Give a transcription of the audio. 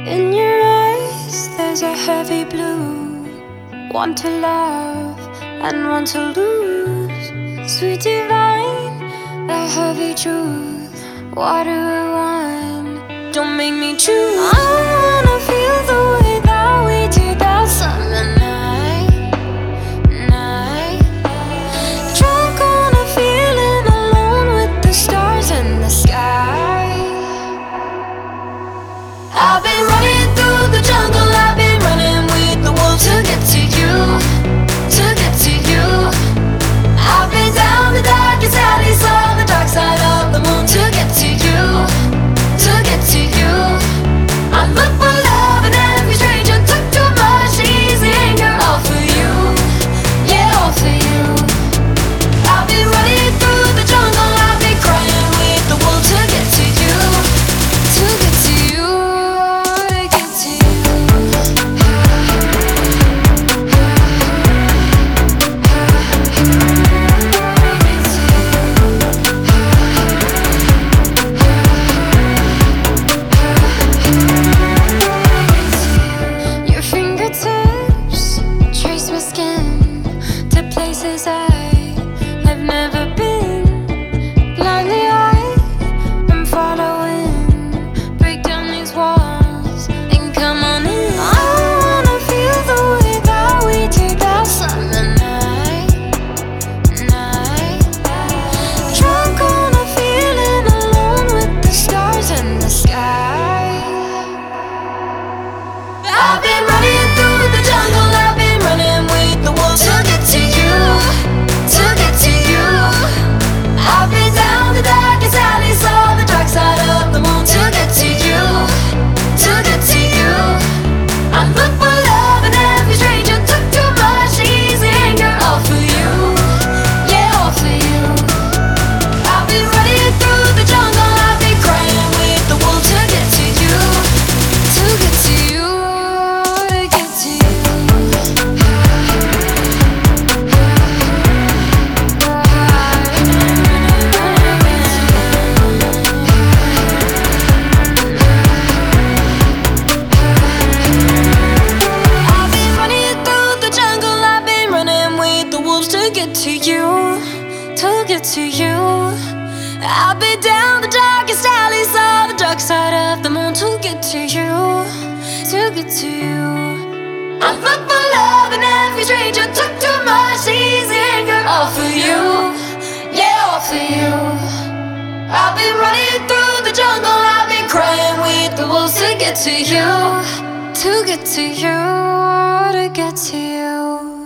In your eyes, there's a heavy blue. One to love and one to lose. Sweet divine, the heavy truth. Water or wine, don't make me choose. I wanna feel the way that we did that summer night. Drunk on a feeling, alone with the stars in the sky. I've been running through the jungle, I've been running with the wolves to get to you, to get to you. I've been down the darkest alleys, saw the dark side of the moon to get to you, to get to you. I look for love in every stranger, took too much easy anger, all for you, yeah, all for you. I've been running through the jungle, I've been crying with the wolves to get to you, to get to you. I've never been. Blindly I'm following. Break down these walls and come on in. I wanna feel the way that we did that summer night. Drunk on a feeling, alone with the stars in the sky. I've been running through the jungle, I've been running with the wolves to get to you, to get to you. I've been down the darkest alleys, saw the dark side of the moon to get to you, to get to you. I look for love in every stranger, took too much easy anger, all for you, yeah, all for you. I've been running through the jungle, I've been crying with the wolves to get to you, to get to you, to get to you. To get to you, I'll be down the darkest alleys, saw the dark side of the moon to get to you, to get to you. I look for love in every stranger, took too much easy anger, all for you, yeah, all for you. I've been running through the jungle, I've been crying with the wolves to get to you, to get to you, to get to you.